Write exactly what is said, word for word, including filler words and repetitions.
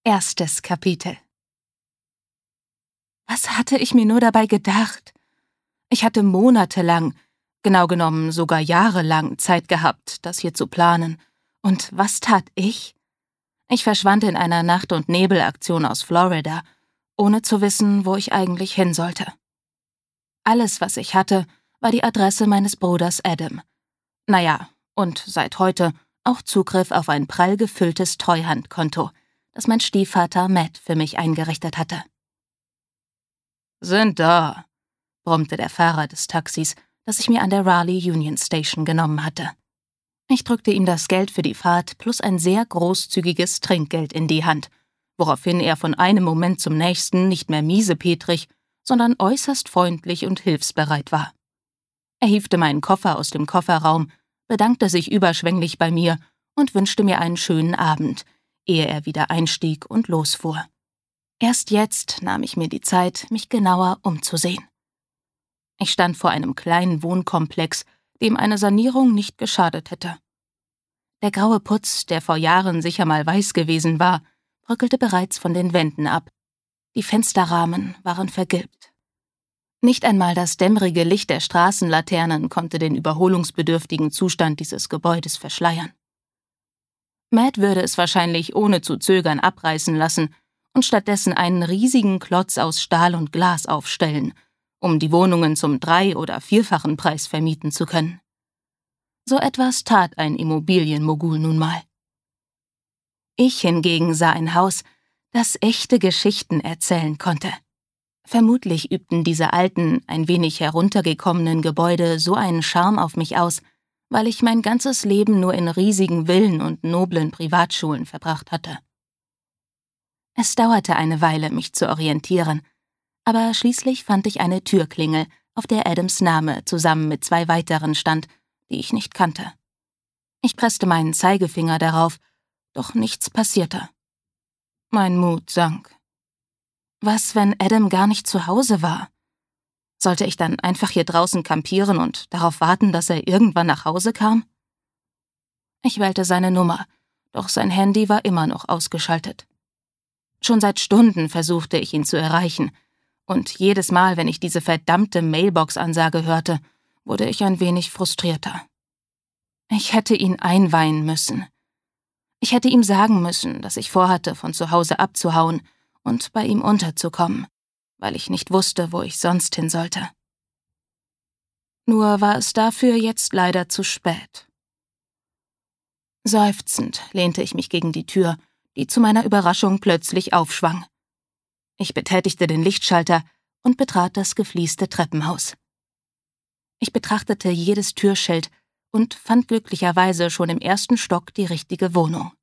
Erstes Kapitel. Was hatte ich mir nur dabei gedacht? Ich hatte monatelang, genau genommen sogar jahrelang Zeit gehabt, das hier zu planen. Und was tat ich? Ich verschwand in einer Nacht- und Nebelaktion aus Florida, ohne zu wissen, wo ich eigentlich hin sollte. Alles, was ich hatte, war die Adresse meines Bruders Adam. Naja, und seit heute auch Zugriff auf ein prall gefülltes Treuhandkonto, das mein Stiefvater Matt für mich eingerichtet hatte. »Sind da«, brummte der Fahrer des Taxis, das ich mir an der Raleigh Union Station genommen hatte. Ich drückte ihm das Geld für die Fahrt plus ein sehr großzügiges Trinkgeld in die Hand, woraufhin er von einem Moment zum nächsten nicht mehr miesepetrig, sondern äußerst freundlich und hilfsbereit war. Er hiefte meinen Koffer aus dem Kofferraum, bedankte sich überschwänglich bei mir und wünschte mir einen schönen Abend, ehe er wieder einstieg und losfuhr. Erst jetzt nahm ich mir die Zeit, mich genauer umzusehen. Ich stand vor einem kleinen Wohnkomplex, dem eine Sanierung nicht geschadet hätte. Der graue Putz, der vor Jahren sicher mal weiß gewesen war, bröckelte bereits von den Wänden ab. Die Fensterrahmen waren vergilbt. Nicht einmal das dämmerige Licht der Straßenlaternen konnte den überholungsbedürftigen Zustand dieses Gebäudes verschleiern. Matt würde es wahrscheinlich ohne zu zögern abreißen lassen und stattdessen einen riesigen Klotz aus Stahl und Glas aufstellen, um die Wohnungen zum drei- oder vierfachen Preis vermieten zu können. So etwas tat ein Immobilienmogul nun mal. Ich hingegen sah ein Haus, das echte Geschichten erzählen konnte. Vermutlich übten diese alten, ein wenig heruntergekommenen Gebäude so einen Charme auf mich aus, weil ich mein ganzes Leben nur in riesigen Villen und noblen Privatschulen verbracht hatte. Es dauerte eine Weile, mich zu orientieren, aber schließlich fand ich eine Türklingel, auf der Adams Name zusammen mit zwei weiteren stand, die ich nicht kannte. Ich presste meinen Zeigefinger darauf, doch nichts passierte. Mein Mut sank. Was, wenn Adam gar nicht zu Hause war? Sollte ich dann einfach hier draußen kampieren und darauf warten, dass er irgendwann nach Hause kam? Ich wählte seine Nummer, doch sein Handy war immer noch ausgeschaltet. Schon seit Stunden versuchte ich, ihn zu erreichen, und jedes Mal, wenn ich diese verdammte Mailbox-Ansage hörte, wurde ich ein wenig frustrierter. Ich hätte ihn einweihen müssen. Ich hätte ihm sagen müssen, dass ich vorhatte, von zu Hause abzuhauen und bei ihm unterzukommen, weil ich nicht wusste, wo ich sonst hin sollte. Nur war es dafür jetzt leider zu spät. Seufzend lehnte ich mich gegen die Tür, die zu meiner Überraschung plötzlich aufschwang. Ich betätigte den Lichtschalter und betrat das geflieste Treppenhaus. Ich betrachtete jedes Türschild und fand glücklicherweise schon im ersten Stock die richtige Wohnung.